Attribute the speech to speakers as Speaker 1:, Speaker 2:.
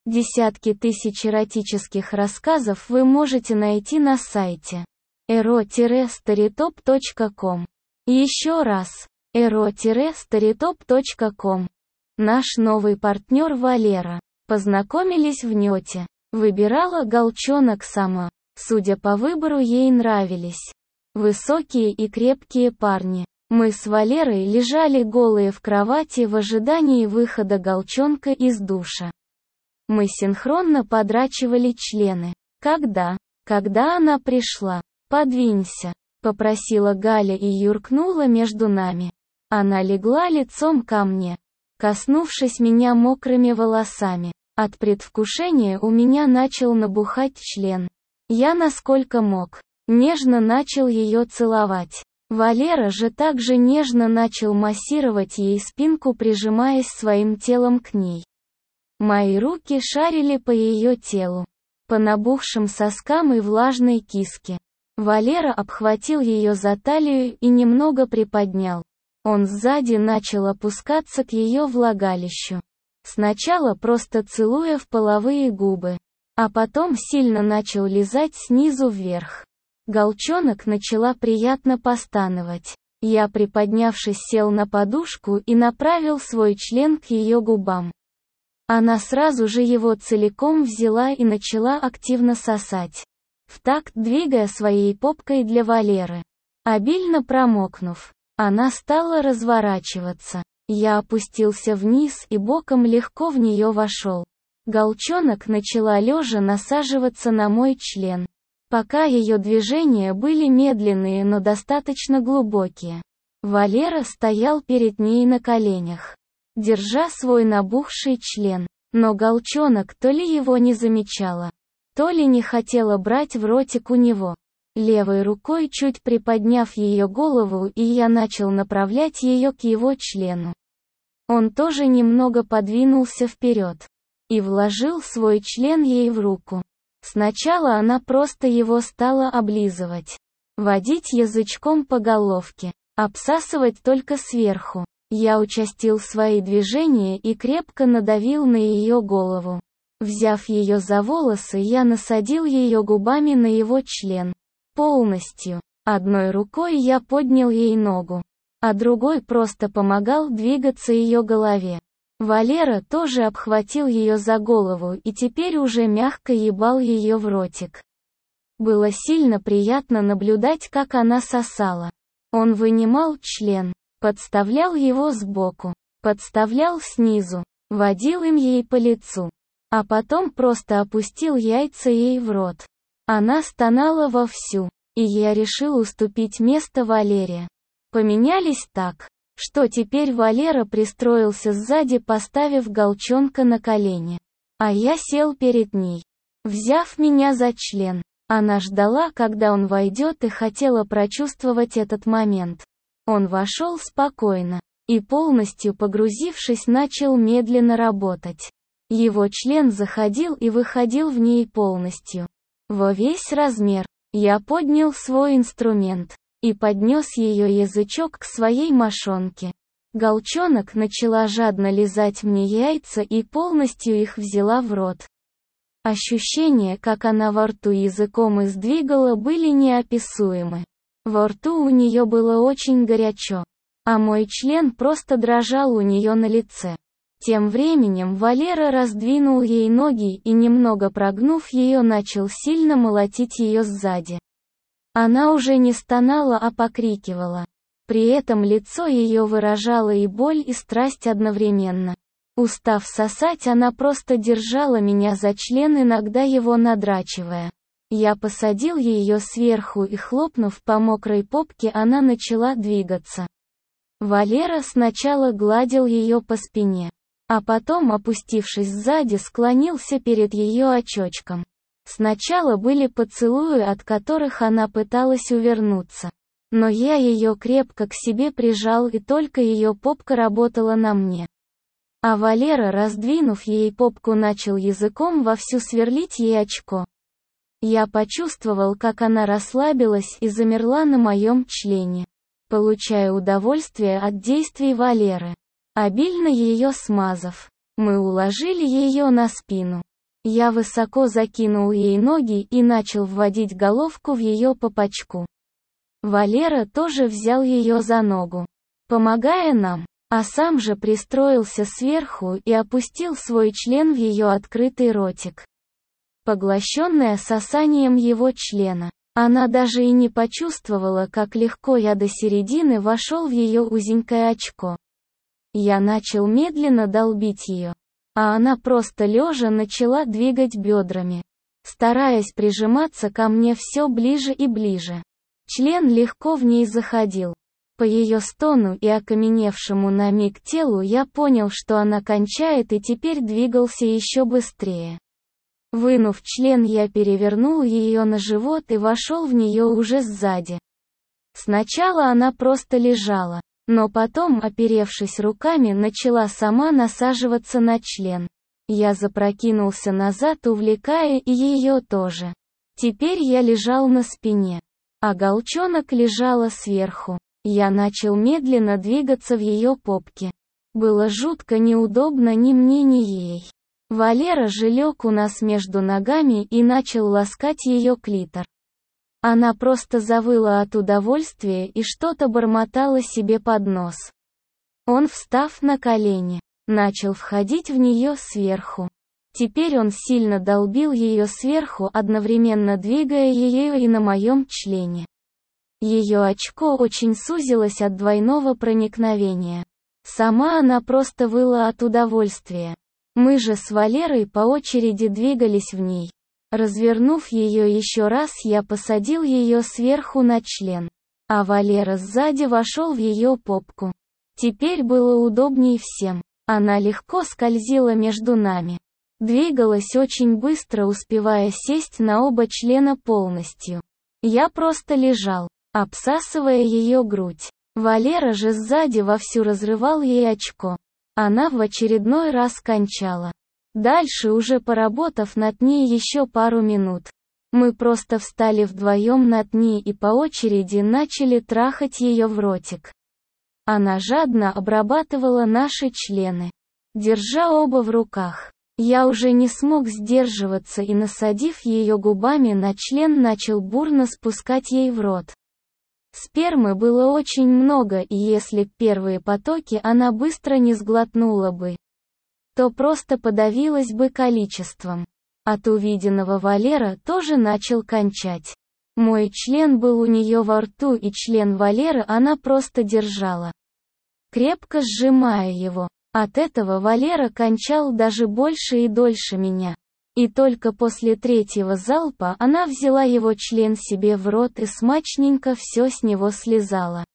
Speaker 1: Десятки тысяч эротических рассказов вы можете найти на сайте ero-storytop.com. Еще раз, ero-storytop.com. Наш новый партнер Валера. Познакомились в нете. Выбирала голчонок сама. Судя по выбору, ей нравились высокие и крепкие парни. Мы с Валерой лежали голые в кровати в ожидании выхода голчонка из душа. Мы синхронно подрачивали члены. Когда она пришла? «Подвинься», — попросила Галя и юркнула между нами. Она легла лицом ко мне, коснувшись меня мокрыми волосами. От предвкушения у меня начал набухать член. Я, насколько мог, нежно начал ее целовать. Валера же также нежно начал массировать ей спинку, прижимаясь своим телом к ней. Мои руки шарили по ее телу, по набухшим соскам и влажной киске. Валера обхватил ее за талию и немного приподнял. Он сзади начал опускаться к ее влагалищу. Сначала просто целуя в половые губы, а потом сильно начал лизать снизу вверх. Голчонок начала приятно постановать. Я, приподнявшись, сел на подушку и направил свой член к ее губам. Она сразу же его целиком взяла и начала активно сосать, в такт двигая своей попкой для Валеры. Обильно промокнув, она стала разворачиваться. Я опустился вниз и боком легко в нее вошел. Голчонок начала лежа насаживаться на мой член. Пока ее движения были медленные, но достаточно глубокие. Валера стоял перед ней на коленях, держа свой набухший член. Но голчонок то ли его не замечала, то ли не хотела брать в ротик у него. Левой рукой чуть приподняв ее голову, и я начал направлять ее к его члену. Он тоже немного подвинулся вперед и вложил свой член ей в руку. Сначала она просто его стала облизывать, водить язычком по головке, обсасывать только сверху. Я участил свои движения и крепко надавил на ее голову. Взяв ее за волосы, я насадил ее губами на его член. Полностью. Одной рукой я поднял ей ногу, а другой просто помогал двигаться ее голове. Валера тоже обхватил ее за голову и теперь уже мягко ебал ее в ротик. Было сильно приятно наблюдать, как она сосала. Он вынимал член, подставлял его сбоку, подставлял снизу, водил им ей по лицу, а потом просто опустил яйца ей в рот. Она стонала вовсю, и я решил уступить место Валере. Поменялись так, что теперь Валера пристроился сзади, поставив голчонка на колени. А я сел перед ней, взяв меня за член. Она ждала, когда он войдет, и хотела прочувствовать этот момент. Он вошел спокойно и, полностью погрузившись, начал медленно работать. Его член заходил и выходил в ней полностью, во весь размер. Я поднял свой инструмент и поднес ее язычок к своей мошонке. Голчонок начала жадно лизать мне яйца и полностью их взяла в рот. Ощущения, как она во рту языком издвигала, были неописуемы. Во рту у нее было очень горячо, а мой член просто дрожал у нее на лице. Тем временем Валера раздвинул ей ноги и, немного прогнув ее, начал сильно молотить ее сзади. Она уже не стонала, а покрикивала. При этом лицо ее выражало и боль, и страсть одновременно. Устав сосать, она просто держала меня за член, иногда его надрачивая. Я посадил ее сверху и, хлопнув по мокрой попке, она начала двигаться. Валера сначала гладил ее по спине, а потом, опустившись сзади, склонился перед ее очочком. Сначала были поцелуи, от которых она пыталась увернуться. Но я ее крепко к себе прижал, и только ее попка работала на мне. А Валера, раздвинув ей попку, начал языком вовсю сверлить ей очко. Я почувствовал, как она расслабилась и замерла на моем члене, получая удовольствие от действий Валеры. Обильно ее смазав, мы уложили ее на спину. Я высоко закинул ей ноги и начал вводить головку в ее попочку. Валера тоже взял ее за ногу, помогая нам, а сам же пристроился сверху и опустил свой член в ее открытый ротик. Поглощенная сосанием его члена, она даже и не почувствовала, как легко я до середины вошел в ее узенькое очко. Я начал медленно долбить ее, а она просто лежа начала двигать бедрами, стараясь прижиматься ко мне все ближе и ближе. Член легко в ней заходил. По ее стону и окаменевшему на миг телу я понял, что она кончает, и теперь двигался еще быстрее. Вынув член, я перевернул ее на живот и вошел в нее уже сзади. Сначала она просто лежала, но потом, оперевшись руками, начала сама насаживаться на член. Я запрокинулся назад, увлекая и ее тоже. Теперь я лежал на спине, а голчонок лежала сверху. Я начал медленно двигаться в ее попке. Было жутко неудобно ни мне, ни ей. Валера же лег у нас между ногами и начал ласкать ее клитор. Она просто завыла от удовольствия и что-то бормотала себе под нос. Он, встав на колени, начал входить в нее сверху. Теперь он сильно долбил ее сверху, одновременно двигая ее и на моем члене. Ее очко очень сузилось от двойного проникновения. Сама она просто выла от удовольствия. Мы же с Валерой по очереди двигались в ней. Развернув ее еще раз, я посадил ее сверху на член, а Валера сзади вошел в ее попку. Теперь было удобней всем. Она легко скользила между нами. Двигалась очень быстро, успевая сесть на оба члена полностью. Я просто лежал, обсасывая ее грудь. Валера же сзади вовсю разрывал ей очко. Она в очередной раз кончала. Дальше, уже поработав над ней еще пару минут, мы просто встали вдвоем над ней и по очереди начали трахать ее в ротик. Она жадно обрабатывала наши члены, держа оба в руках. Я уже не смог сдерживаться и, насадив ее губами на член, начал бурно спускать ей в рот. Спермы было очень много, и если б первые потоки она быстро не сглотнула бы, то просто подавилась бы количеством. От увиденного Валера тоже начал кончать. Мой член был у нее во рту, и член Валеры она просто держала, крепко сжимая его. От этого Валера кончал даже больше и дольше меня. И только после третьего залпа она взяла его член себе в рот и смачненько все с него слизала.